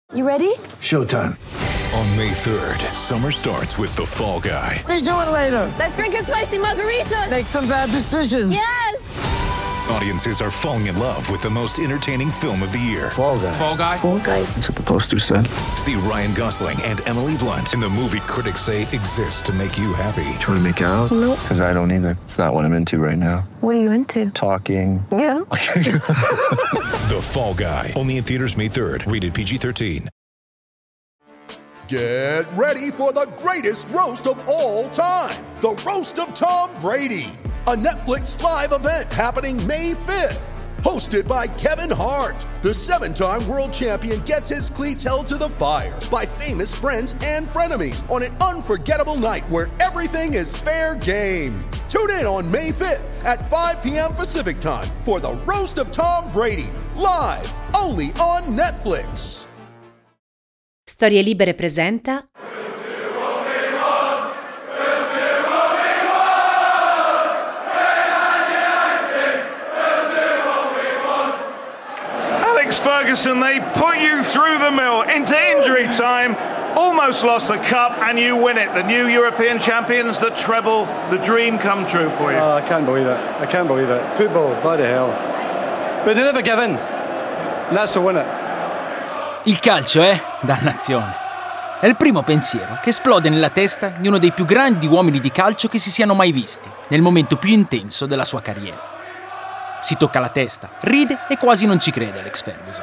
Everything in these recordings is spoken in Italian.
You ready? Showtime. On May 3rd, summer starts with The Fall Guy. Let's do it later. Let's drink a spicy margarita. Make some bad decisions. Yes! Audiences are falling in love with the most entertaining film of the year. Fall Guy. Fall Guy? Fall Guy. That's what the poster said. See Ryan Gosling and Emily Blunt in the movie critics say exists to make you happy. Trying to make it out? Nope. Because I don't either. It's not what I'm into right now. What are you into? Talking. Yeah. The Fall Guy. Only in theaters May 3rd. Rated PG-13. Get ready for the greatest roast of all time. The Roast of Tom Brady. A Netflix live event happening May 5th. Hosted by Kevin Hart. The 7-time world champion gets his cleats held to the fire by famous friends and frenemies on an unforgettable night where everything is fair game. Tune in on May 5th at 5 p.m. Pacific time for the Roast of Tom Brady. Live only on Netflix. Storie Libere presenta Alex Ferguson, they put you through the mill into injury time, almost lost the cup, and you win it. The new European champions, the treble, the dream come true for you. Oh, I can't believe it. I can't believe it. Football, bloody hell. But they never give in. And that's to win it. Il calcio è dannazione. È il primo pensiero che esplode nella testa di uno dei più grandi uomini di calcio che si siano mai visti, nel momento più intenso della sua carriera. Si tocca la testa, ride e quasi non ci crede Alex Ferguson.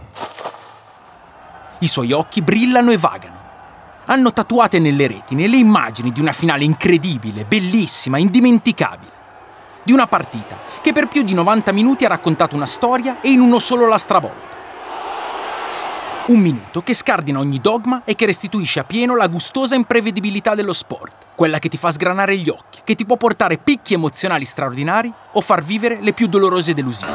I suoi occhi brillano e vagano. Hanno tatuate nelle retine le immagini di una finale incredibile, bellissima, indimenticabile. Di una partita che per più di 90 minuti ha raccontato una storia e in uno solo la stravolta. Un minuto che scardina ogni dogma e che restituisce a pieno la gustosa imprevedibilità dello sport, quella che ti fa sgranare gli occhi, che ti può portare picchi emozionali straordinari o far vivere le più dolorose delusioni.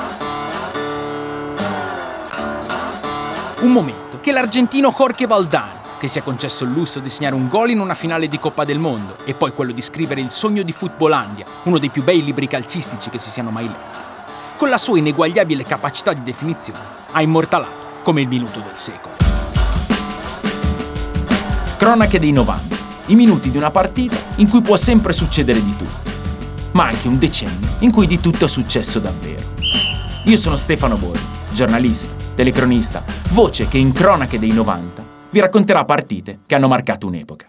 Un momento che l'argentino Jorge Valdano, che si è concesso il lusso di segnare un gol in una finale di Coppa del Mondo e poi quello di scrivere Il sogno di Footballandia, uno dei più bei libri calcistici che si siano mai letti, con la sua ineguagliabile capacità di definizione, ha immortalato come il minuto del secolo. Cronache dei 90, i minuti di una partita in cui può sempre succedere di tutto, ma anche un decennio in cui di tutto è successo davvero. Io sono Stefano Borghi, giornalista, telecronista, voce che in Cronache dei 90 vi racconterà partite che hanno marcato un'epoca.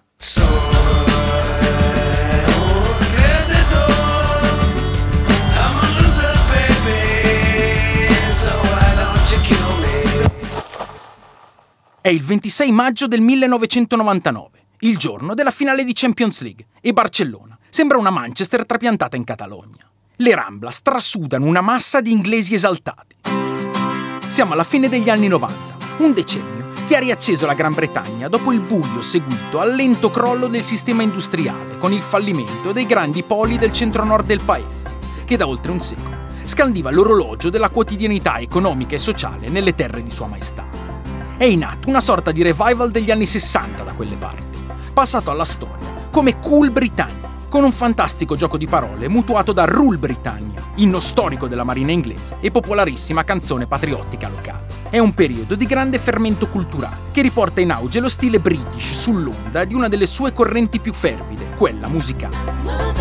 È il 26 maggio del 1999, il giorno della finale di Champions League, e Barcellona sembra una Manchester trapiantata in Catalogna. Le Ramblas trasudano una massa di inglesi esaltati. Siamo alla fine degli anni 90, un decennio che ha riacceso la Gran Bretagna dopo il buio seguito al lento crollo del sistema industriale con il fallimento dei grandi poli del centro-nord del paese, che da oltre un secolo scandiva l'orologio della quotidianità economica e sociale nelle terre di Sua Maestà. È in atto una sorta di revival degli anni 60 da quelle parti, passato alla storia come Cool Britannia, con un fantastico gioco di parole mutuato da Rule Britannia, inno storico della marina inglese e popolarissima canzone patriottica locale. È un periodo di grande fermento culturale che riporta in auge lo stile british sull'onda di una delle sue correnti più fervide, quella musicale.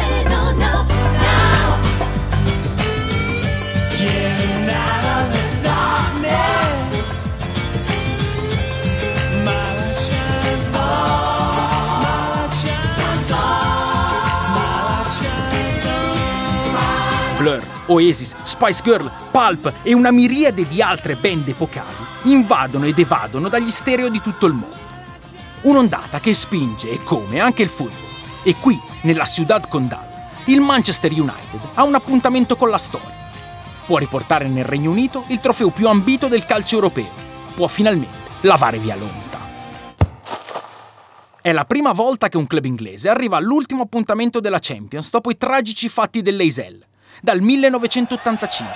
Blur, Oasis, Spice Girl, Pulp e una miriade di altre band epocali invadono ed evadono dagli stereo di tutto il mondo. Un'ondata che spinge, e come, anche il football. E qui, nella Ciudad Condal, il Manchester United ha un appuntamento con la storia. Può riportare nel Regno Unito il trofeo più ambito del calcio europeo. Può finalmente lavare via l'onta. È la prima volta che un club inglese arriva all'ultimo appuntamento della Champions dopo i tragici fatti dell'Eisel, dal 1985.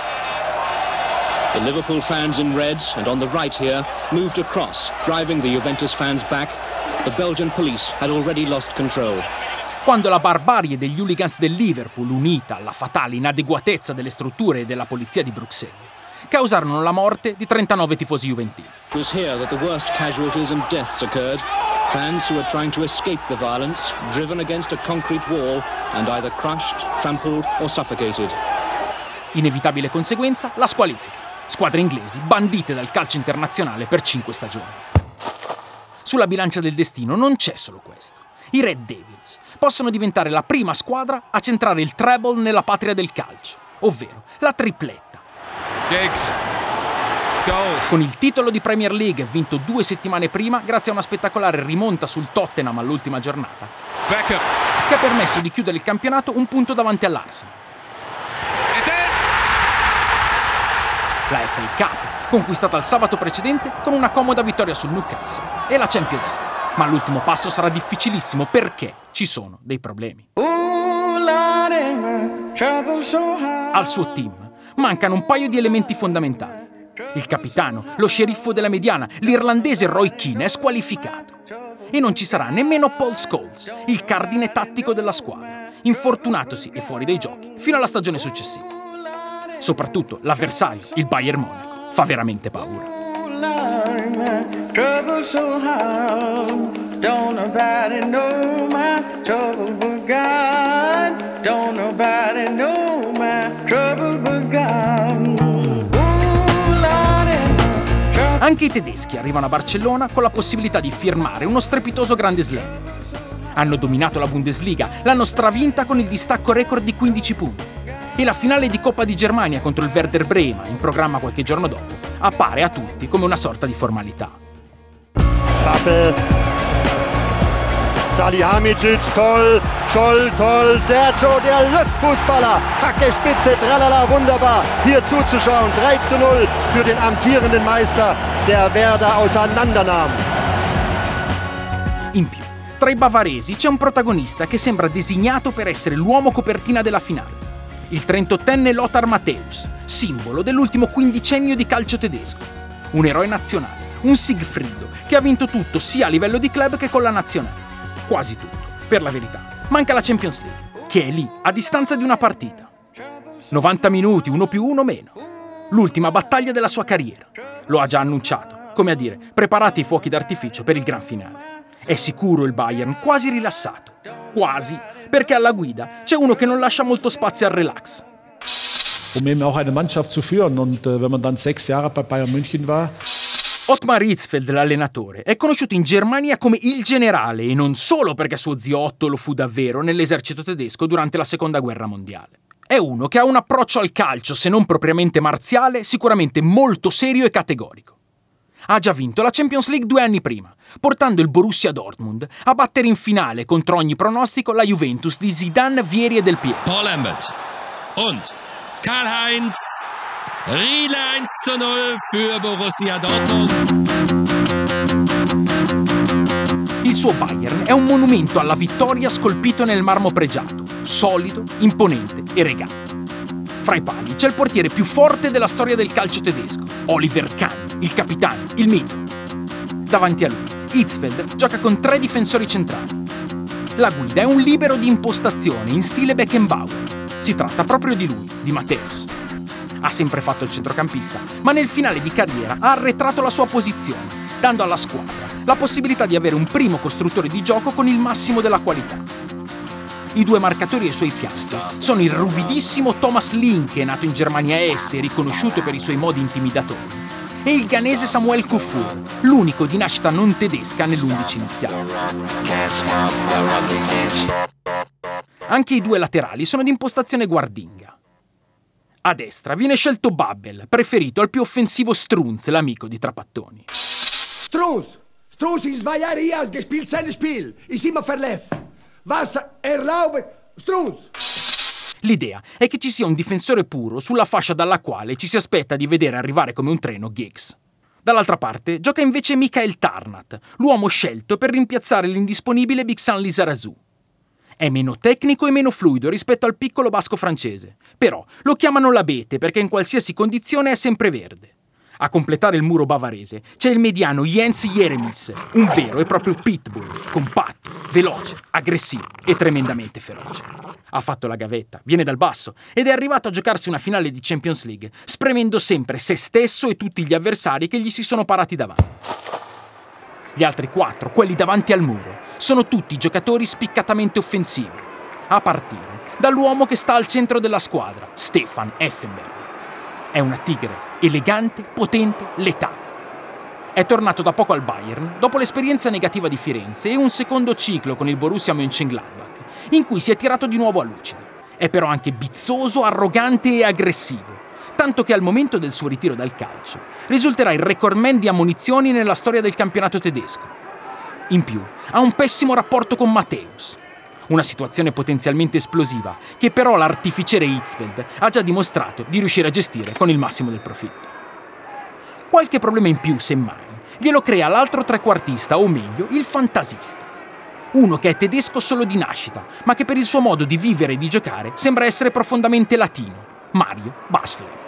The Liverpool fans in reds and on the right here moved across, driving the Juventus fans back. The Belgian police had already lost control. Quando la barbarie degli hooligans del Liverpool, unita alla fatale inadeguatezza delle strutture e della polizia di Bruxelles, causarono la morte di 39 tifosi juventini. It was here that the worst casualties and deaths occurred. Fans who were trying to escape the violence, driven against a concrete wall and either crushed, trampled or suffocated. Inevitabile conseguenza, la squalifica. Squadre inglesi bandite dal calcio internazionale per 5 stagioni. Sulla bilancia del destino non c'è solo questo. I Red Devils possono diventare la prima squadra a centrare il treble nella patria del calcio, ovvero la tripletta. Giggs. Scholes. Con il titolo di Premier League vinto 2 settimane prima grazie a una spettacolare rimonta sul Tottenham all'ultima giornata, Beckham. che ha permesso di chiudere il campionato un punto davanti all'Arsenal. La FA Cup, conquistata il sabato precedente con una comoda vittoria sul Newcastle, e la Champions League. Ma l'ultimo passo sarà difficilissimo perché ci sono dei problemi. Al suo team mancano un paio di elementi fondamentali. Il capitano, lo sceriffo della mediana, l'irlandese Roy Keane è squalificato. E non ci sarà nemmeno Paul Scholes, il cardine tattico della squadra, infortunatosi e fuori dai giochi fino alla stagione successiva. Soprattutto l'avversario, il Bayern Monaco, fa veramente paura. Anche i tedeschi arrivano a Barcellona con la possibilità di firmare uno strepitoso grande slam. Hanno dominato la Bundesliga, l'hanno stravinta con il distacco record di 15 punti. E la finale di Coppa di Germania contro il Werder Brema, in programma qualche giorno dopo, appare a tutti come una sorta di formalità. Rappel. Salihamidzic, toll. Scholl, toll. Sergio, der Lustfußballer. Hacke, Spitze, tralala, wunderbar. Hier zuzuschauen. 3:0 für den amtierenden Meister, der Werder auseinandernahm. In più, tra i bavaresi c'è un protagonista che sembra designato per essere l'uomo copertina della finale. Il 38enne Lothar Matthäus, simbolo dell'ultimo quindicennio di calcio tedesco. Un eroe nazionale, un Siegfriedo, che ha vinto tutto sia a livello di club che con la nazionale. Quasi tutto, per la verità. Manca la Champions League, che è lì, a distanza di una partita. 90 minuti, 1+1 meno. L'ultima battaglia della sua carriera. Lo ha già annunciato, come a dire, preparate i fuochi d'artificio per il gran finale. È sicuro il Bayern, quasi rilassato. Quasi, perché alla guida c'è uno che non lascia molto spazio al relax. Um eben auch eine Mannschaft zu führen. Und wenn man dann 6 Jahre bei Bayern München war. Ottmar Hitzfeld, l'allenatore, è conosciuto in Germania come il generale e non solo perché suo zio Otto lo fu davvero nell'esercito tedesco durante la Seconda Guerra Mondiale. È uno che ha un approccio al calcio, se non propriamente marziale, sicuramente molto serio e categorico. Ha già vinto la Champions League 2 anni prima, portando il Borussia Dortmund a battere in finale contro ogni pronostico la Juventus di Zidane, Vieri e Del Piero. Paul Lambert und Karl-Heinz Riedle 1:0 für Borussia Dortmund. Il suo Bayern è un monumento alla vittoria scolpito nel marmo pregiato, solido, imponente e regale. Fra i pali c'è il portiere più forte della storia del calcio tedesco, Oliver Kahn, il capitano, il mito. Davanti a lui, Hitzfeld gioca con 3 difensori centrali. La guida è un libero di impostazione in stile Beckenbauer. Si tratta proprio di lui, di Matthäus. Ha sempre fatto il centrocampista, ma nel finale di carriera ha arretrato la sua posizione, dando alla squadra la possibilità di avere un primo costruttore di gioco con il massimo della qualità. I 2 marcatori ai suoi fianchi sono il ruvidissimo Thomas Linke, nato in Germania Est e riconosciuto per i suoi modi intimidatori, e il ghanese Samuel Kufur, l'unico di nascita non tedesca nell'11 iniziale. Anche i 2 laterali sono di impostazione guardinga. A destra viene scelto Babbel, preferito al più offensivo Strunz, l'amico di Trapattoni. Strunz in 2 Jahre hier hat gespielt sein Spiel. Ist immer verletzt. Was erlaube Strunz? L'idea è che ci sia un difensore puro sulla fascia dalla quale ci si aspetta di vedere arrivare come un treno Giggs. Dall'altra parte gioca invece Michael Tarnat, l'uomo scelto per rimpiazzare l'indisponibile Bixan Lizarazu. È meno tecnico e meno fluido rispetto al piccolo basco francese, però lo chiamano l'abete perché in qualsiasi condizione è sempre verde. A completare il muro bavarese c'è il mediano Jens Jeremies, un vero e proprio pitbull, compatto, veloce, aggressivo e tremendamente feroce. Ha fatto la gavetta, viene dal basso ed è arrivato a giocarsi una finale di Champions League, spremendo sempre se stesso e tutti gli avversari che gli si sono parati davanti. Gli altri 4, quelli davanti al muro, sono tutti giocatori spiccatamente offensivi, a partire dall'uomo che sta al centro della squadra, Stefan Effenberg. È una tigre, elegante, potente, letale. È tornato da poco al Bayern, dopo l'esperienza negativa di Firenze e un secondo ciclo con il Borussia Mönchengladbach, in cui si è tirato di nuovo a lucidi. È però anche bizzoso, arrogante e aggressivo, tanto che al momento del suo ritiro dal calcio risulterà il recordman di ammonizioni nella storia del campionato tedesco. In più, ha un pessimo rapporto con Matthäus. Una situazione potenzialmente esplosiva che però l'artificiere Hitzfeld ha già dimostrato di riuscire a gestire con il massimo del profitto. Qualche problema in più, semmai, glielo crea l'altro trequartista, o meglio, il fantasista. Uno che è tedesco solo di nascita, ma che per il suo modo di vivere e di giocare sembra essere profondamente latino, Mario Basler.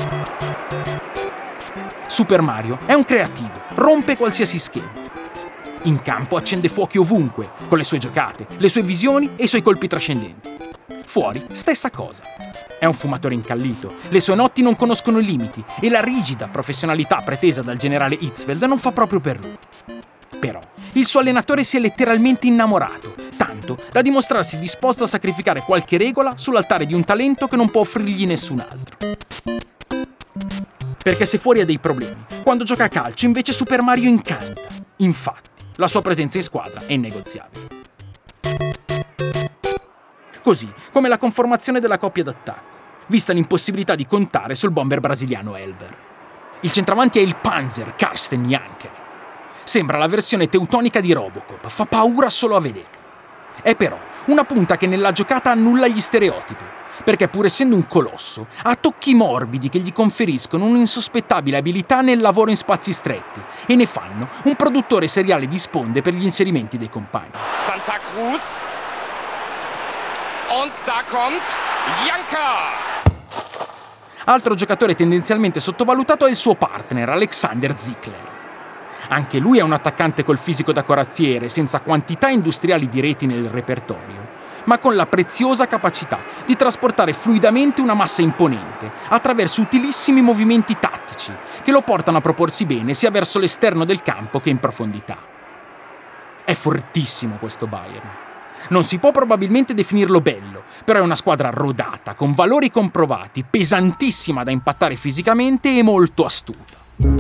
Super Mario è un creativo, rompe qualsiasi schema. In campo accende fuochi ovunque, con le sue giocate, le sue visioni e i suoi colpi trascendenti. Fuori, stessa cosa. È un fumatore incallito, le sue notti non conoscono limiti e la rigida professionalità pretesa dal generale Hitzfeld non fa proprio per lui. Però, il suo allenatore si è letteralmente innamorato, tanto da dimostrarsi disposto a sacrificare qualche regola sull'altare di un talento che non può offrirgli nessun altro. Perché se fuori ha dei problemi, quando gioca a calcio invece Super Mario incanta. Infatti, la sua presenza in squadra è innegoziabile. Così come la conformazione della coppia d'attacco, vista l'impossibilità di contare sul bomber brasiliano Elber. Il centravanti è il Panzer Karsten Janker. Sembra la versione teutonica di Robocop, fa paura solo a vederlo. È però una punta che nella giocata annulla gli stereotipi, perché pur essendo un colosso, ha tocchi morbidi che gli conferiscono un'insospettabile abilità nel lavoro in spazi stretti e ne fanno un produttore seriale di sponde per gli inserimenti dei compagni. Santa Cruz. Und da kommt Janker. Altro giocatore tendenzialmente sottovalutato è il suo partner, Alexander Zickler. Anche lui è un attaccante col fisico da corazziere, senza quantità industriali di reti nel repertorio, ma con la preziosa capacità di trasportare fluidamente una massa imponente attraverso utilissimi movimenti tattici che lo portano a proporsi bene sia verso l'esterno del campo che in profondità. È fortissimo questo Bayern. Non si può probabilmente definirlo bello, però è una squadra rodata, con valori comprovati, pesantissima da impattare fisicamente e molto astuta.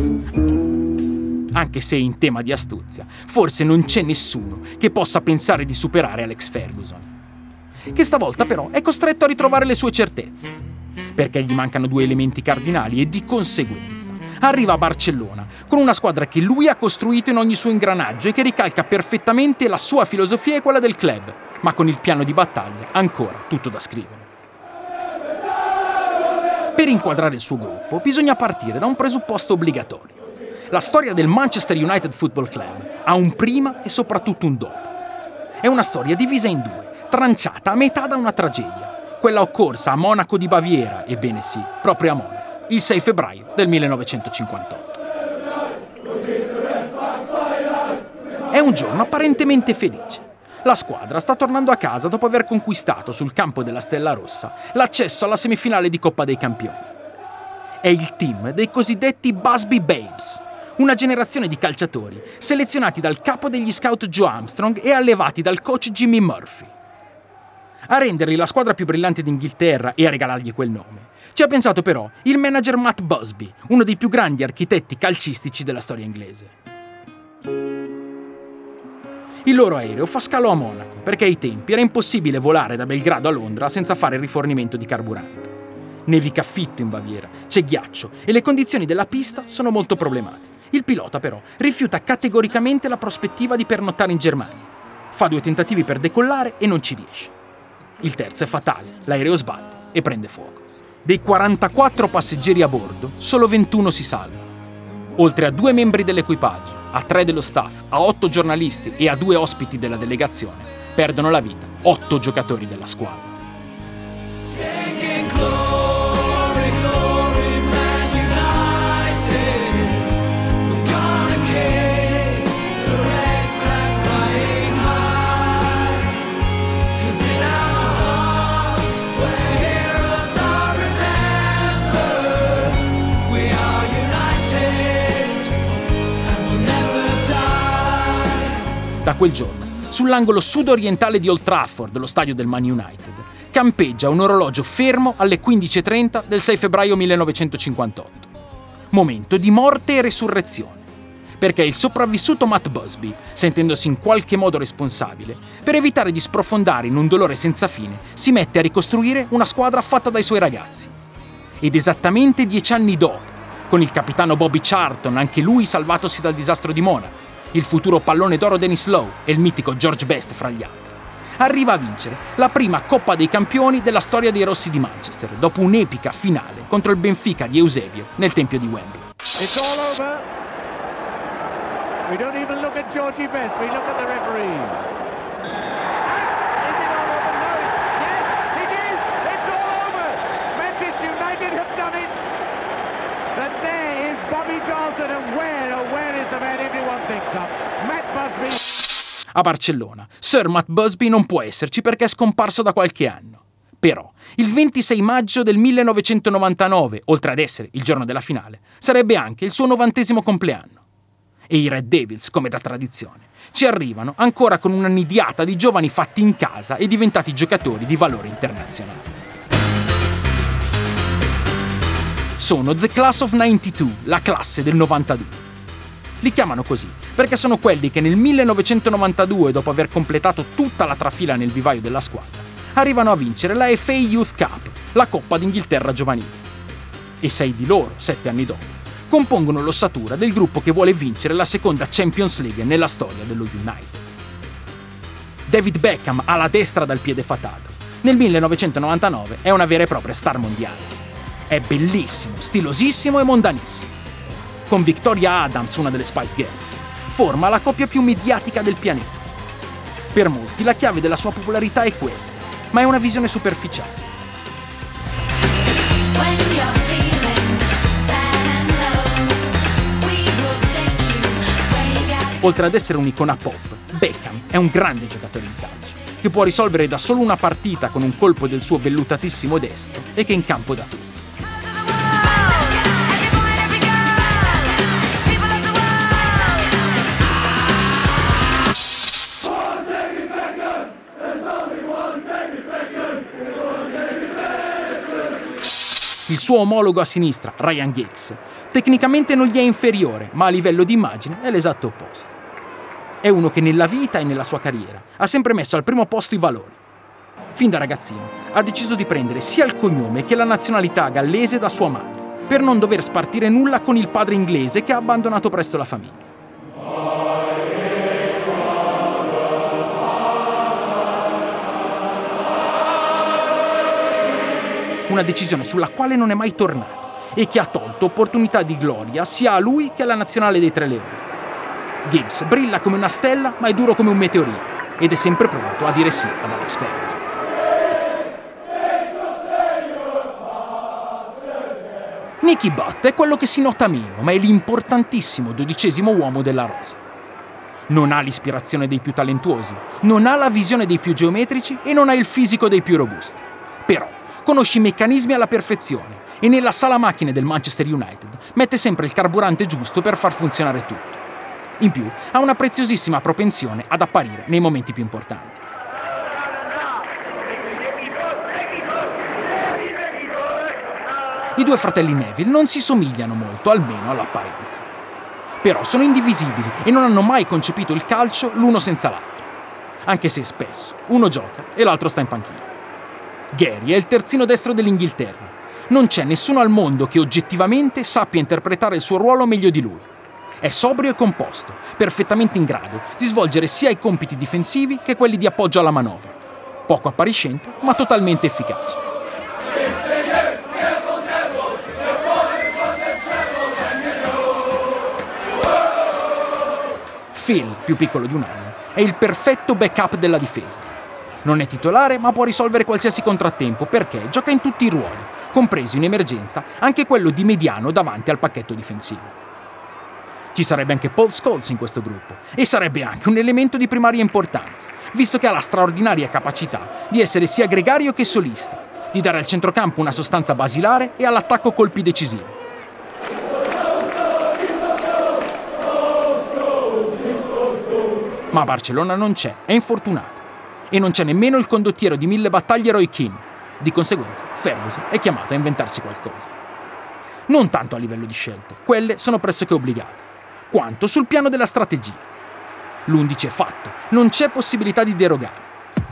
Anche se in tema di astuzia, forse non c'è nessuno che possa pensare di superare Alex Ferguson, che stavolta però è costretto a ritrovare le sue certezze, perché gli mancano 2 elementi cardinali e di conseguenza arriva a Barcellona con una squadra che lui ha costruito in ogni suo ingranaggio e che ricalca perfettamente la sua filosofia e quella del club, ma con il piano di battaglia ancora tutto da scrivere. Per inquadrare il suo gruppo bisogna partire da un presupposto obbligatorio. La storia del Manchester United Football Club ha un prima e soprattutto un dopo. È una storia divisa in 2, tranciata a metà da una tragedia, quella occorsa a Monaco di Baviera, ebbene sì, proprio a Monaco, il 6 febbraio del 1958. È un giorno apparentemente felice. La squadra sta tornando a casa dopo aver conquistato sul campo della Stella Rossa l'accesso alla semifinale di Coppa dei Campioni. È il team dei cosiddetti Busby Babes, una generazione di calciatori selezionati dal capo degli scout Joe Armstrong e allevati dal coach Jimmy Murphy. A renderli la squadra più brillante d'Inghilterra e a regalargli quel nome ci ha pensato però il manager Matt Busby, uno dei più grandi architetti calcistici della storia inglese. Il loro aereo fa scalo a Monaco perché ai tempi era impossibile volare da Belgrado a Londra senza fare il rifornimento di carburante. Nevica fitto in Baviera, c'è ghiaccio e le condizioni della pista sono molto problematiche. Il pilota però rifiuta categoricamente la prospettiva di pernottare in Germania. Fa 2 tentativi per decollare e non ci riesce. Il terzo è fatale, l'aereo sbatte e prende fuoco. Dei 44 passeggeri a bordo, solo 21 si salvano. Oltre a 2 membri dell'equipaggio, a 3 dello staff, a 8 giornalisti e a 2 ospiti della delegazione, perdono la vita 8 giocatori della squadra. Glory, glory, Man United. Da quel giorno, sull'angolo sud-orientale di Old Trafford, lo stadio del Man United, campeggia un orologio fermo alle 15:30 del 6 febbraio 1958. Momento di morte e resurrezione, perché il sopravvissuto Matt Busby, sentendosi in qualche modo responsabile, per evitare di sprofondare in un dolore senza fine, si mette a ricostruire una squadra fatta dai suoi ragazzi. Ed esattamente 10 anni dopo, con il capitano Bobby Charlton, anche lui salvatosi dal disastro di Monaco, il futuro pallone d'oro Dennis Lowe e il mitico George Best fra gli altri, arriva a vincere la prima Coppa dei Campioni della storia dei Rossi di Manchester, dopo un'epica finale contro il Benfica di Eusebio nel Tempio di Wembley. It's all over. We don't even look at Georgie Best, we look at the referee. Is it all over? No. Yes, it is. It's all over. Manchester United have done it. And there is Bobby Charlton, and where is the man everyone thinks of? Matt Busby. A Barcellona, Sir Matt Busby non può esserci perché è scomparso da qualche anno. Però, il 26 maggio del 1999, oltre ad essere il giorno della finale, sarebbe anche il suo 90° compleanno. E i Red Devils, come da tradizione, ci arrivano ancora con una nidiata di giovani fatti in casa e diventati giocatori di valore internazionale. Sono The Class of 92, la classe del 92. Li chiamano così perché sono quelli che nel 1992, dopo aver completato tutta la trafila nel vivaio della squadra, arrivano a vincere la FA Youth Cup, la Coppa d'Inghilterra giovanile. E 6 di loro, 7 anni dopo, compongono l'ossatura del gruppo che vuole vincere la seconda Champions League nella storia dello United. David Beckham alla destra dal piede fatato, nel 1999 è una vera e propria star mondiale. È bellissimo, stilosissimo e mondanissimo. Con Victoria Adams, una delle Spice Girls, forma la coppia più mediatica del pianeta. Per molti la chiave della sua popolarità è questa, ma è una visione superficiale. Oltre ad essere un'icona pop, Beckham è un grande giocatore in calcio, che può risolvere da solo una partita con un colpo del suo vellutatissimo destro e che in campo dà tutto. Il suo omologo a sinistra, Ryan Giggs, tecnicamente non gli è inferiore, ma a livello di immagine è l'esatto opposto. È uno che nella vita e nella sua carriera ha sempre messo al primo posto i valori. Fin da ragazzino ha deciso di prendere sia il cognome che la nazionalità gallese da sua madre, per non dover spartire nulla con il padre inglese che ha abbandonato presto la famiglia. Una decisione sulla quale non è mai tornato e che ha tolto opportunità di gloria sia a lui che alla nazionale dei Tre Leoni. Giggs brilla come una stella ma è duro come un meteorite ed è sempre pronto a dire sì ad Alex Ferguson. Nicky Butt è quello che si nota meno, ma è l'importantissimo 12° uomo della rosa. Non ha l'ispirazione dei più talentuosi, non ha la visione dei più geometrici e non ha il fisico dei più robusti. Però conosce i meccanismi alla perfezione e nella sala macchine del Manchester United mette sempre il carburante giusto per far funzionare tutto. In più, ha una preziosissima propensione ad apparire nei momenti più importanti. I due fratelli Neville non si somigliano molto, almeno all'apparenza. Però sono indivisibili e non hanno mai concepito il calcio l'uno senza l'altro, anche se spesso uno gioca e l'altro sta in panchina. Gary è il terzino destro dell'Inghilterra. Non c'è nessuno al mondo che oggettivamente sappia interpretare il suo ruolo meglio di lui. È sobrio e composto, perfettamente in grado di svolgere sia i compiti difensivi che quelli di appoggio alla manovra. Poco appariscente, ma totalmente efficace. Phil, più piccolo di un anno, è il perfetto backup della difesa. Non è titolare, ma può risolvere qualsiasi contrattempo perché gioca in tutti i ruoli, compreso in emergenza anche quello di mediano davanti al pacchetto difensivo. Ci sarebbe anche Paul Scholes in questo gruppo e sarebbe anche un elemento di primaria importanza, visto che ha la straordinaria capacità di essere sia gregario che solista, di dare al centrocampo una sostanza basilare e all'attacco colpi decisivi. Ma a Barcellona non c'è, è infortunato. E non c'è nemmeno il condottiero di 1000 battaglie Roy Keane. Di conseguenza, Ferguson è chiamato a inventarsi qualcosa. Non tanto a livello di scelte, quelle sono pressoché obbligate, quanto sul piano della strategia. L'11 è fatto, non c'è possibilità di derogare.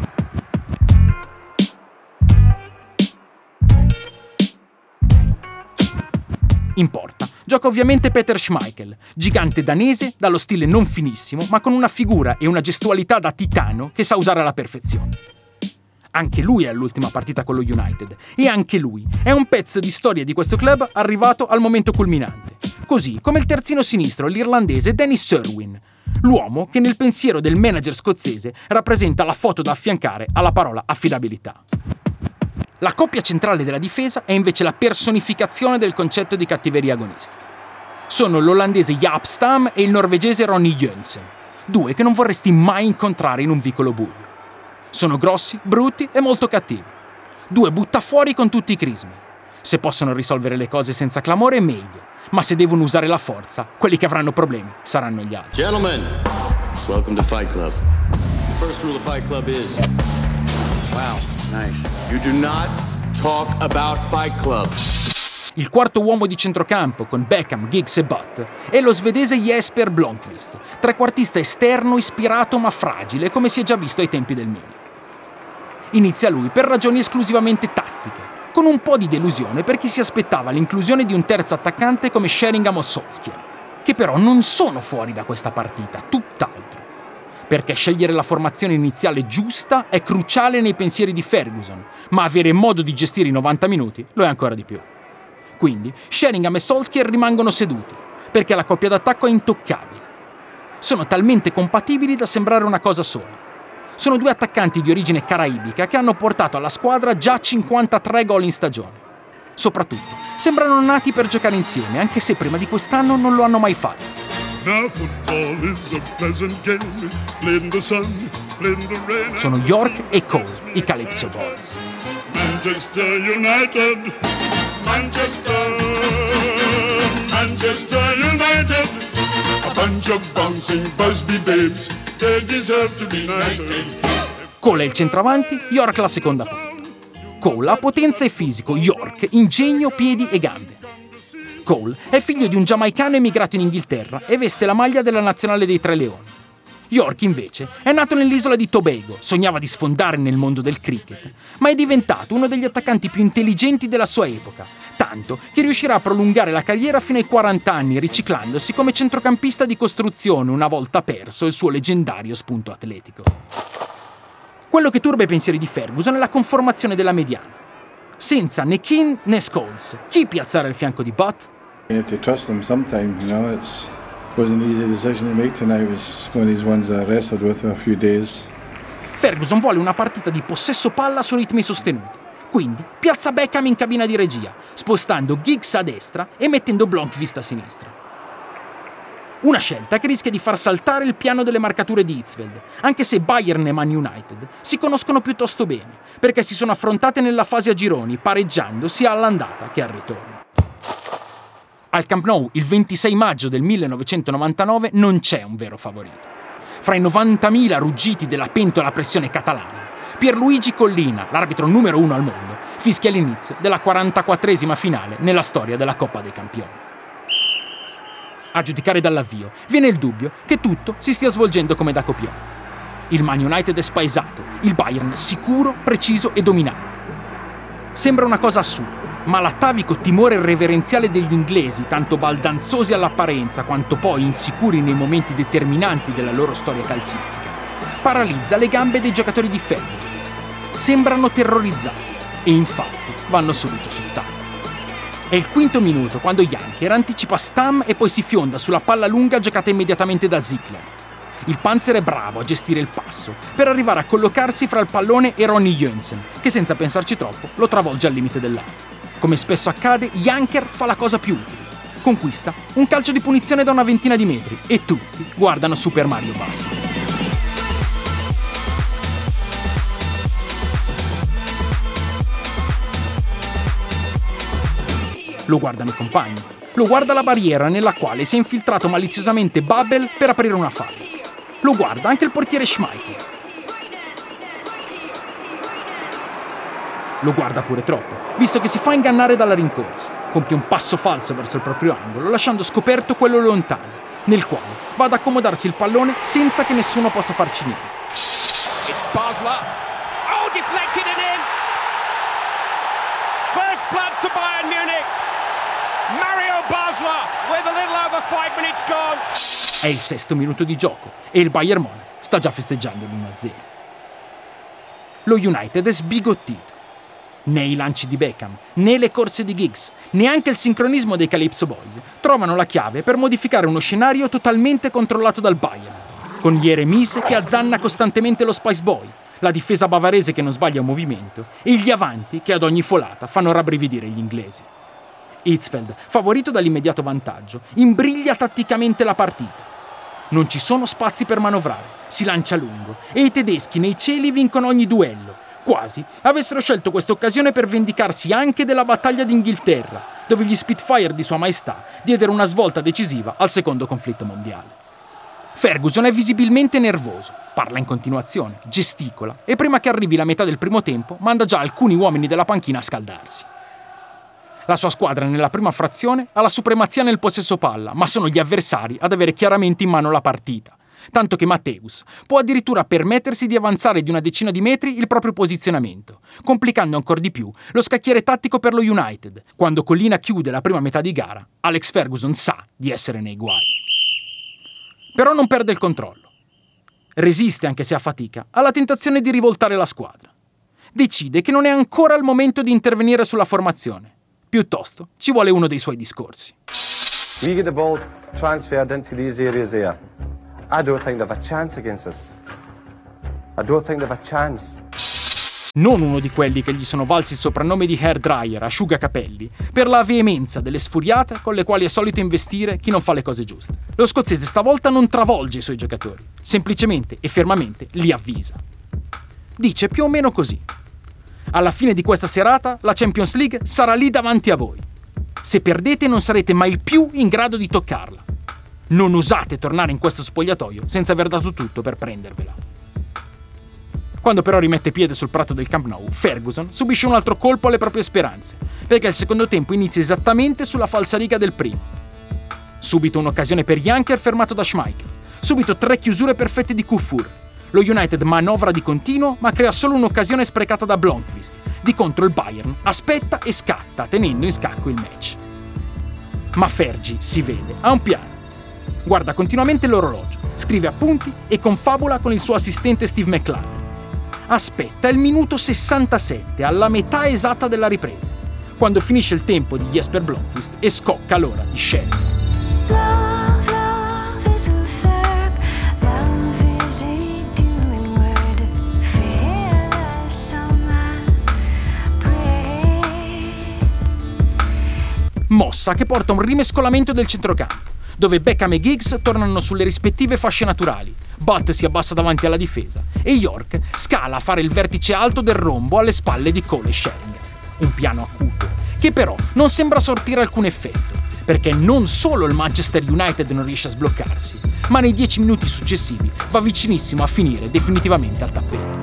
In porta gioca ovviamente Peter Schmeichel, gigante danese dallo stile non finissimo, ma con una figura e una gestualità da titano che sa usare alla perfezione. Anche lui è all'ultima partita con lo United e anche lui è un pezzo di storia di questo club arrivato al momento culminante, così come il terzino sinistro, l'irlandese Dennis Irwin, l'uomo che nel pensiero del manager scozzese rappresenta la foto da affiancare alla parola affidabilità. La coppia centrale della difesa è invece la personificazione del concetto di cattiveria agonistica. Sono l'olandese Jaap Stam e il norvegese Ronny Jensen, due che non vorresti mai incontrare in un vicolo buio. Sono grossi, brutti e molto cattivi. Due buttafuori con tutti i crismi. Se possono risolvere le cose senza clamore, meglio. Ma se devono usare la forza, quelli che avranno problemi saranno gli altri. Gentlemen, welcome to Fight Club. The first rule of Fight Club is... Wow, nice. You do not talk about Fight Club. Il quarto uomo di centrocampo, con Beckham, Giggs e Butt, è lo svedese Jesper Blomqvist, trequartista esterno ispirato ma fragile, come si è già visto ai tempi del Milan. Inizia lui per ragioni esclusivamente tattiche, con un po' di delusione per chi si aspettava l'inclusione di un terzo attaccante come Sheringham o Solskjaer, che però non sono fuori da questa partita, tutt'altro. Perché scegliere la formazione iniziale giusta è cruciale nei pensieri di Ferguson, ma avere modo di gestire i 90 minuti lo è ancora di più. Quindi Sheringham e Solskjaer rimangono seduti, perché la coppia d'attacco è intoccabile. Sono talmente compatibili da sembrare una cosa sola. Sono due attaccanti di origine caraibica che hanno portato alla squadra già 53 gol in stagione. Soprattutto, sembrano nati per giocare insieme, anche se prima di quest'anno non lo hanno mai fatto. Sono York e Cole, i Calypso Boys. Manchester United, Manchester United, a bunch of bouncing Busby babes, they deserve to be knighted. Cole è il centravanti, York la seconda punta. Cole ha potenza e fisico, York ingegno, piedi e gambe. Cole è figlio di un giamaicano emigrato in Inghilterra e veste la maglia della nazionale dei Tre Leoni. York, invece, è nato nell'isola di Tobago, sognava di sfondare nel mondo del cricket, ma è diventato uno degli attaccanti più intelligenti della sua epoca, tanto che riuscirà a prolungare la carriera fino ai 40 anni, riciclandosi come centrocampista di costruzione una volta perso il suo leggendario spunto atletico. Quello che turba i pensieri di Ferguson è la conformazione della mediana. Senza né Keane né Scholes, chi piazzare al fianco di Butt? You have to trust them sometime, you know, it wasn't an easy decision to make tonight. It was one of these ones I wrestled with for a few days. Ferguson vuole una partita di possesso palla su ritmi sostenuti. Quindi piazza Beckham in cabina di regia, spostando Giggs a destra e mettendo Blomqvist a sinistra. Una scelta che rischia di far saltare il piano delle marcature di Hitzfeld, anche se Bayern e Man United si conoscono piuttosto bene, perché si sono affrontate nella fase a gironi, pareggiando sia all'andata che al ritorno. Al Camp Nou, il 26 maggio del 1999, non c'è un vero favorito. Fra i 90.000 ruggiti della pentola a pressione catalana, Pierluigi Collina, l'arbitro numero 1 al mondo, fischia l'inizio della 44esima finale nella storia della Coppa dei Campioni. A giudicare dall'avvio, viene il dubbio che tutto si stia svolgendo come da copione. Il Man United è spaesato, il Bayern sicuro, preciso e dominante. Sembra una cosa assurda, ma l'atavico timore reverenziale degli inglesi, tanto baldanzosi all'apparenza quanto poi insicuri nei momenti determinanti della loro storia calcistica, paralizza le gambe dei giocatori di Ferguson. Sembrano terrorizzati e infatti vanno subito sul tavolo. È il quinto minuto quando Janker anticipa Stam e poi si fionda sulla palla lunga giocata immediatamente da Ziegler. Il Panzer è bravo a gestire il passo per arrivare a collocarsi fra il pallone e Ronny Jensen, che senza pensarci troppo lo travolge al limite dell'area. Come spesso accade, Janker fa la cosa più utile. Conquista un calcio di punizione da una ventina di metri e tutti guardano Super Mario Bros. Lo guardano i compagni. Lo guarda la barriera nella quale si è infiltrato maliziosamente Babel per aprire una falla. Lo guarda anche il portiere Schmeichel. Lo guarda pure troppo, visto che si fa ingannare dalla rincorsa. Compie un passo falso verso il proprio angolo, lasciando scoperto quello lontano, nel quale va ad accomodarsi il pallone senza che nessuno possa farci niente. It's Basler. Oh, deflected and in. First blood to Bayern Munich. Mario Basler with a little over 5 minutes gone. È il 6° minuto di gioco e il Bayern Monaco sta già festeggiando l'1-0. Lo United è sbigottito. Né i lanci di Beckham, né le corse di Giggs, neanche il sincronismo dei Calypso Boys trovano la chiave per modificare uno scenario totalmente controllato dal Bayern, con Jeremies che azzanna costantemente lo Spice Boy, la difesa bavarese che non sbaglia un movimento e gli avanti che ad ogni folata fanno rabbrividire gli inglesi. Hitzfeld, favorito dall'immediato vantaggio, imbriglia tatticamente la partita. Non ci sono spazi per manovrare, si lancia lungo e i tedeschi nei cieli vincono ogni duello, quasi avessero scelto questa occasione per vendicarsi anche della battaglia d'Inghilterra, dove gli Spitfire di Sua Maestà diedero una svolta decisiva al secondo conflitto mondiale. Ferguson è visibilmente nervoso, parla in continuazione, gesticola e prima che arrivi la metà del primo tempo manda già alcuni uomini della panchina a scaldarsi. La sua squadra nella prima frazione ha la supremazia nel possesso palla, ma sono gli avversari ad avere chiaramente in mano la partita, tanto che Matthäus può addirittura permettersi di avanzare di una decina di metri il proprio posizionamento, complicando ancora di più lo scacchiere tattico per lo United. Quando Collina chiude la prima metà di gara, Alex Ferguson sa di essere nei guai. Però non perde il controllo. Resiste, anche se a fatica, alla tentazione di rivoltare la squadra. Decide che non è ancora il momento di intervenire sulla formazione. Piuttosto, ci vuole uno dei suoi discorsi. We get the ball transferred into these areas here. I don't think they've a chance against us. I don't think they've a chance. Non uno di quelli che gli sono valsi il soprannome di hair dryer, asciugacapelli, per la veemenza delle sfuriate con le quali è solito investire chi non fa le cose giuste. Lo scozzese stavolta non travolge i suoi giocatori, semplicemente e fermamente li avvisa. Dice più o meno così: alla fine di questa serata la Champions League sarà lì davanti a voi. Se perdete non sarete mai più in grado di toccarla. Non osate tornare in questo spogliatoio senza aver dato tutto per prendervela. Quando però rimette piede sul prato del Camp Nou, Ferguson subisce un altro colpo alle proprie speranze, perché il secondo tempo inizia esattamente sulla falsariga del primo. Subito un'occasione per Janker fermato da Schmeichel. Subito 3 chiusure perfette di Kufur. Lo United manovra di continuo, ma crea solo un'occasione sprecata da Blomqvist. Di contro il Bayern aspetta e scatta, tenendo in scacco il match. Ma Fergie, si vede, ha un piano. Guarda continuamente l'orologio, scrive appunti e confabula con il suo assistente Steve McLaren. Aspetta il minuto 67, alla metà esatta della ripresa, quando finisce il tempo di Jesper Blomqvist e scocca l'ora di Sheringham. Mossa che porta a un rimescolamento del centrocampo, dove Beckham e Giggs tornano sulle rispettive fasce naturali, Butt si abbassa davanti alla difesa e York scala a fare il vertice alto del rombo alle spalle di Cole e Sheringham. Un piano acuto, che però non sembra sortire alcun effetto, perché non solo il Manchester United non riesce a sbloccarsi, ma nei 10 minuti successivi va vicinissimo a finire definitivamente al tappeto.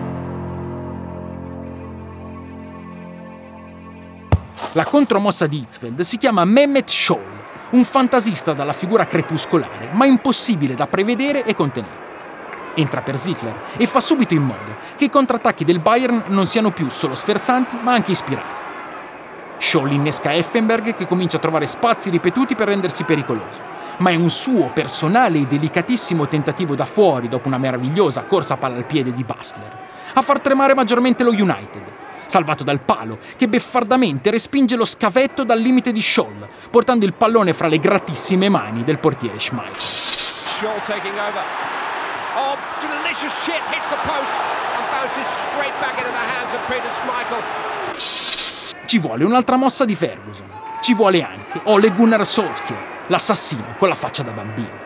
La contromossa di Hitzfeld si chiama Mehmet Scholl, un fantasista dalla figura crepuscolare, ma impossibile da prevedere e contenere. Entra per Ziegler e fa subito in modo che i contrattacchi del Bayern non siano più solo sferzanti, ma anche ispirati. Scholl innesca Effenberg, che comincia a trovare spazi ripetuti per rendersi pericoloso, ma è un suo personale e delicatissimo tentativo da fuori, dopo una meravigliosa corsa a palla al piede di Basler, a far tremare maggiormente lo United, salvato dal palo, che beffardamente respinge lo scavetto dal limite di Scholl, portando il pallone fra le gratissime mani del portiere Schmeichel. Scholl taking over. Oh, delicious chip, hits the post and bounces straight back into the hands of Peter Schmeichel. Ci vuole un'altra mossa di Ferguson. Ci vuole anche Ole Gunnar Solskjaer, l'assassino con la faccia da bambino.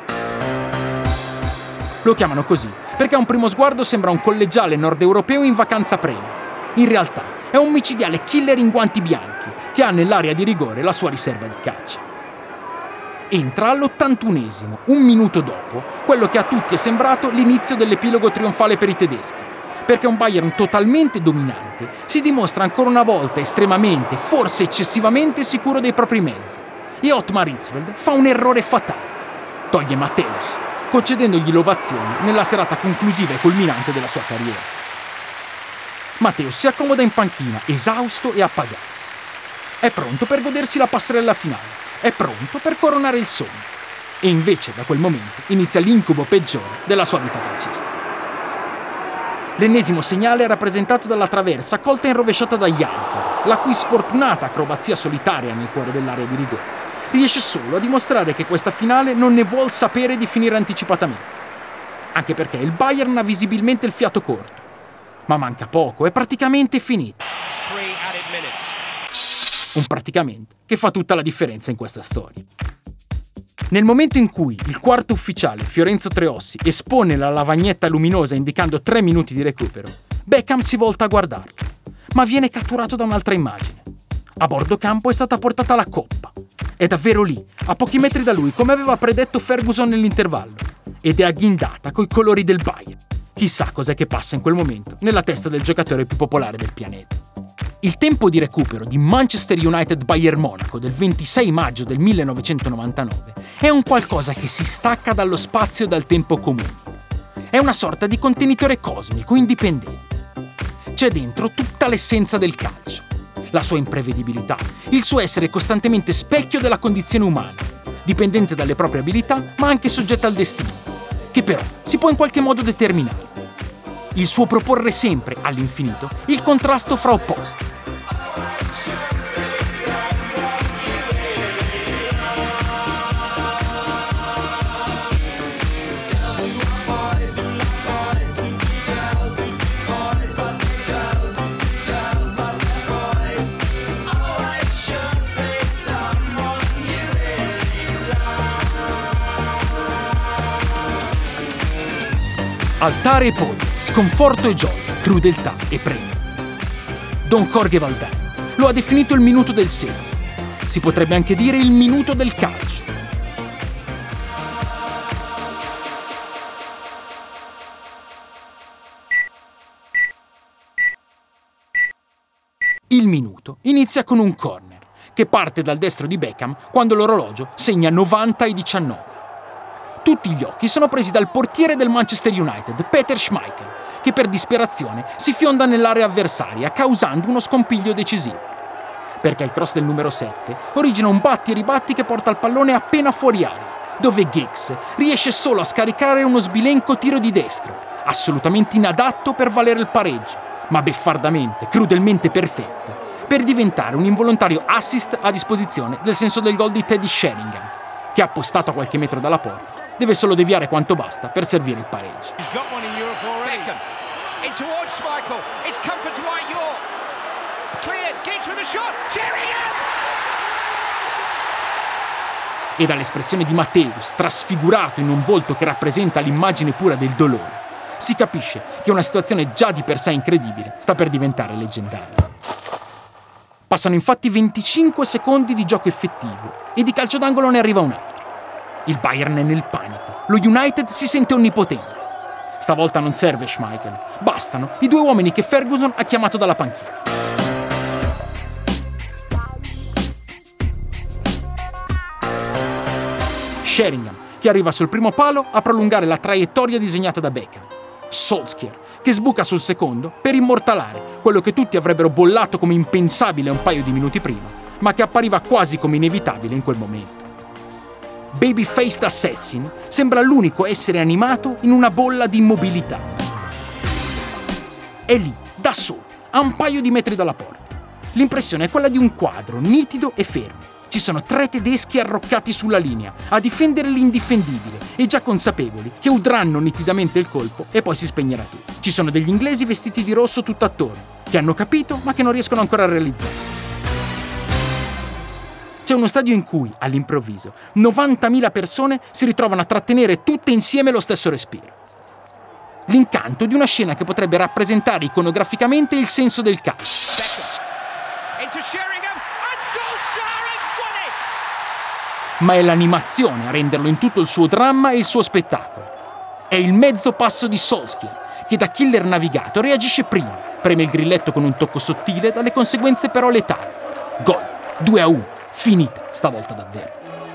Lo chiamano così perché a un primo sguardo sembra un collegiale nord-europeo in vacanza premio. In realtà è un micidiale killer in guanti bianchi che ha nell'area di rigore la sua riserva di caccia. Entra all'81esimo, un minuto dopo, quello che a tutti è sembrato l'inizio dell'epilogo trionfale per i tedeschi, perché un Bayern totalmente dominante si dimostra ancora una volta estremamente, forse eccessivamente sicuro dei propri mezzi, e Ottmar Hitzfeld fa un errore fatale. Toglie Matthäus, concedendogli l'ovazione nella serata conclusiva e culminante della sua carriera. Matthäus si accomoda in panchina, esausto e appagato. È pronto per godersi la passerella finale. È pronto per coronare il sogno. E invece da quel momento inizia l'incubo peggiore della sua vita calcistica. L'ennesimo segnale è rappresentato dalla traversa colta in rovesciata da Janker, la cui sfortunata acrobazia solitaria nel cuore dell'area di rigore riesce solo a dimostrare che questa finale non ne vuol sapere di finire anticipatamente. Anche perché il Bayern ha visibilmente il fiato corto. Ma manca poco, è praticamente finita. Un praticamente che fa tutta la differenza in questa storia. Nel momento in cui il quarto ufficiale, Fiorenzo Treossi, espone la lavagnetta luminosa indicando 3 minuti di recupero, Beckham si volta a guardarlo, ma viene catturato da un'altra immagine. A bordo campo è stata portata la coppa. È davvero lì, a pochi metri da lui, come aveva predetto Ferguson nell'intervallo, ed è agghindata coi colori del Bayern. Chissà cos'è che passa in quel momento nella testa del giocatore più popolare del pianeta. Il tempo di recupero di Manchester United Bayern Monaco del 26 maggio del 1999 è un qualcosa che si stacca dallo spazio e dal tempo comuni. È una sorta di contenitore cosmico indipendente. C'è dentro tutta l'essenza del calcio, la sua imprevedibilità, il suo essere costantemente specchio della condizione umana, dipendente dalle proprie abilità ma anche soggetta al destino, che però si può in qualche modo determinare. Il suo proporre sempre, all'infinito, il contrasto fra opposti. Altare e poi, sconforto e gioia, crudeltà e premio. Don Jorge Valdano lo ha definito il minuto del secolo. Si potrebbe anche dire il minuto del calcio. Il minuto inizia con un corner che parte dal destro di Beckham quando l'orologio segna 90-19. Tutti gli occhi sono presi dal portiere del Manchester United, Peter Schmeichel, che per disperazione si fionda nell'area avversaria, causando uno scompiglio decisivo. Perché il cross del numero 7 origina un batti e ribatti che porta il pallone appena fuori area, dove Giggs riesce solo a scaricare uno sbilenco tiro di destro, assolutamente inadatto per valere il pareggio, ma beffardamente, crudelmente perfetto, per diventare un involontario assist a disposizione del senso del gol di Teddy Sheringham, che appostato a qualche metro dalla porta deve solo deviare quanto basta per servire il pareggio. E dall'espressione di Matthäus, trasfigurato in un volto che rappresenta l'immagine pura del dolore, si capisce che una situazione già di per sé incredibile sta per diventare leggendaria. Passano infatti 25 secondi di gioco effettivo e di calcio d'angolo ne arriva un altro. Il Bayern è nel panico, lo United si sente onnipotente. Stavolta non serve Schmeichel, bastano i 2 uomini che Ferguson ha chiamato dalla panchina. Sheringham, che arriva sul primo palo a prolungare la traiettoria disegnata da Beckham. Solskjaer, che sbuca sul secondo per immortalare quello che tutti avrebbero bollato come impensabile un paio di minuti prima, ma che appariva quasi come inevitabile in quel momento. Babyfaced Assassin sembra l'unico essere animato in una bolla di immobilità. È lì, da solo, a un paio di metri dalla porta. L'impressione è quella di un quadro nitido e fermo. Ci sono 3 tedeschi arroccati sulla linea, a difendere l'indifendibile e già consapevoli che udranno nitidamente il colpo e poi si spegnerà tutto. Ci sono degli inglesi vestiti di rosso tutt'attorno, che hanno capito ma che non riescono ancora a realizzare. C'è uno stadio in cui, all'improvviso, 90.000 persone si ritrovano a trattenere tutte insieme lo stesso respiro. L'incanto di una scena che potrebbe rappresentare iconograficamente il senso del calcio. ma è l'animazione a renderlo in tutto il suo dramma e il suo spettacolo. È il mezzo passo di Solskjaer, che da killer navigato reagisce prima, preme il grilletto con un tocco sottile, dalle conseguenze però letali. Gol, 2-1, finita, stavolta davvero.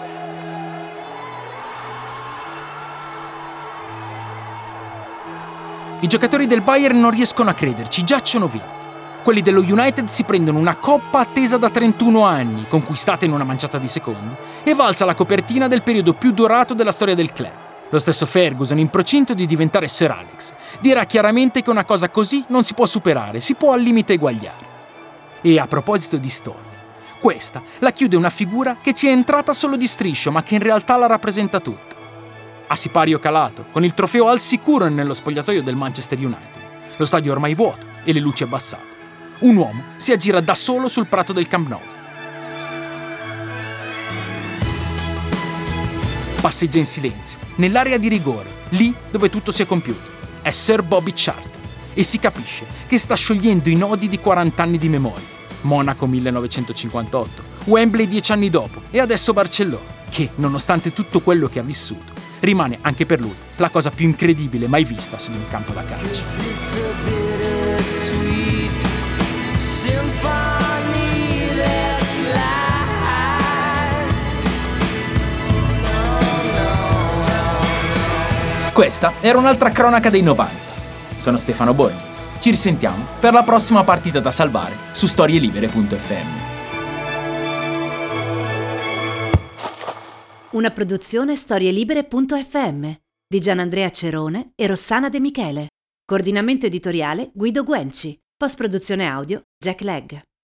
I giocatori del Bayern non riescono a crederci, giacciono vinti. Quelli dello United si prendono una coppa attesa da 31 anni, conquistata in una manciata di secondi, e valsa la copertina del periodo più dorato della storia del club. Lo stesso Ferguson, in procinto di diventare Sir Alex, dirà chiaramente che una cosa così non si può superare, si può al limite eguagliare. E a proposito di storia, questa la chiude una figura che ci è entrata solo di striscio, ma che in realtà la rappresenta tutta. A sipario calato, con il trofeo al sicuro nello spogliatoio del Manchester United, lo stadio ormai vuoto e le luci abbassate, un uomo si aggira da solo sul prato del Camp Nou. Passeggia in silenzio, nell'area di rigore, lì dove tutto si è compiuto. È Sir Bobby Charlton e si capisce che sta sciogliendo i nodi di 40 anni di memoria. Monaco 1958, Wembley 10 anni dopo e adesso Barcellona, che, nonostante tutto quello che ha vissuto, rimane anche per lui la cosa più incredibile mai vista su un campo da calcio. Questa era un'altra cronaca dei 90. Sono Stefano Borghi. Ci risentiamo per la prossima partita da salvare su storielibere.fm. Una produzione storielibere.fm di Gianandrea Cerone e Rossana De Michele. Coordinamento editoriale Guido Guenci. Post-produzione audio Jack Legg.